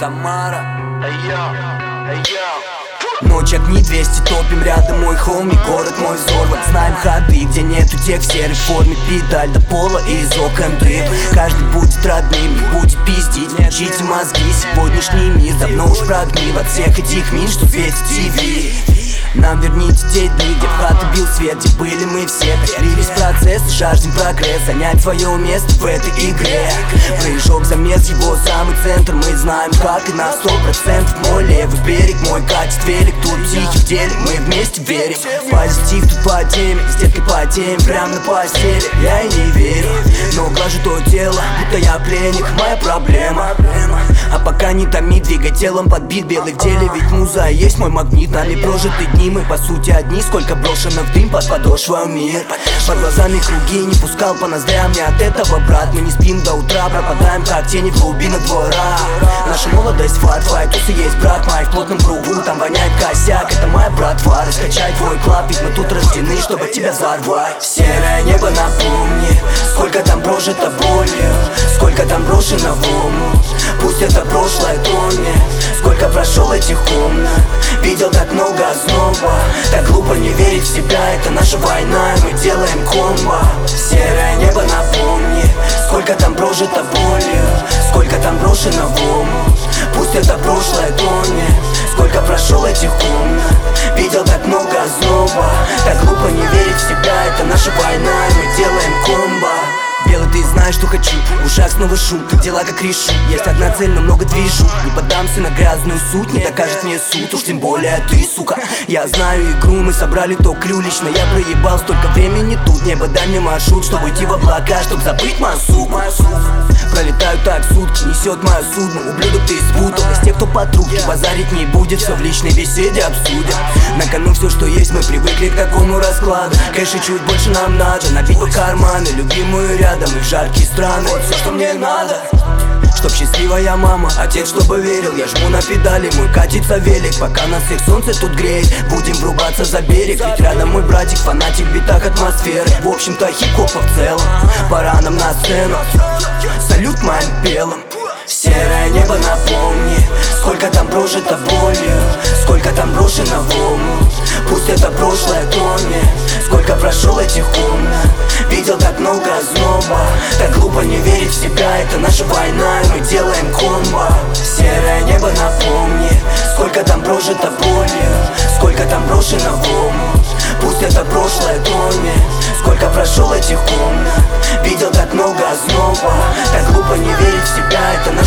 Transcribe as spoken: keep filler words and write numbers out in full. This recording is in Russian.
Самара. Ночь, огни двести, топим рядом, мой хоми, город мой взорван. Знаем ходы, где нету тех в серой форме. Педаль до пола и из окон дым. Каждый будет родным, не будет пиздить. Включите мозги, сегодняшний мир давно уж прогнил от всех этих мин, что светит ти ви. Нам верните те дни, где в хату бил свет, где были мы все. Весь процесс, жаждем прогресс, занять свое место в этой игре. Прыжок, замес, его самый центр, мы знаем как и на сто процентов. Мой левый берег, мой катит велик, тут тихий в деле, мы вместе верим. Позитив тут по теме, с деткой потеем, прям на постели. Я и не верю, но глажу то дело, будто я пленник, моя проблема. А пока не томит, двигай телом, подбит белый в деле. Ведь муза есть мой магнит, нами прожитые дни. Мы по сути одни, сколько брошено в дым под подошвой мир. Под глазами круги, не пускал по ноздрям, не от этого, брат. Мы не спим до утра, пропадаем как тени в глубинах двора. Наша молодость флат, твоя туса есть, брат мой, в плотном кругу, там воняет косяк. Это моя братва, раскачай твой клап, ведь мы тут рождены, чтобы тебя взорвать. Серое небо, напомни, сколько там прожито болью, сколько там брошено в омут. Пусть это прошлое тонет, сколько прошел этих комнат. Видел так много озноба, так глупо не верить в себя. Это наша война, и мы делаем комбо. Серое небо, напомни, сколько там прожито болью, сколько там брошено в омут. Пусть это прошлое тонет, сколько прошел этих комнат. Видел так много озноба, так глупо не верить в себя. Это наша война, и мы делаем комбо. Белый, ты знаешь, что хочу, в ушах снова шум, дела как решу. Есть одна цель, но много движу. Не поддамся на грязную суть, не докажет мне суд, уж тем более ты, сука. Я знаю игру, мы собрали то крю. Лично я проебал, столько времени тут. Небо, дай мне маршрут, чтобы уйти в облака, чтоб забыть мою суку. Пролетают так сутки, несет мое судно. Ублюдок, ты спутал, из тех, кто по трубке базарить не будет, все в личной беседе обсудим. На кону все, что есть, мы привыкли к такому раскладу. Кэши чуть больше нам надо, набить по карманы, любимую рядом и в жаркие страны. Все, что мне надо, чтоб счастливая мама, отец, чтобы верил. Я жму на педали, мой катится велик, пока нас всех солнце тут греет. Будем врубаться за берег, ведь рядом мой братик, фанатик в битах атмосферы. В общем-то хип-хопа в целом, пора нам на сцену. Салют моим белым. Серое небо, напомни, сколько там прожито болью, сколько там брошено в омут. Пусть это прошлое тонет, сколько прошел этих комнат. Видел так много озноба, так глупо не верить в себя. Это наша война, и мы делаем комбо. Серое небо, напомни, сколько там прожито болью, сколько там брошено в омут. Пусть это прошлое тонет, сколько прошел этих комнат. Видел так много озноба, так глупо не верить в себя. Это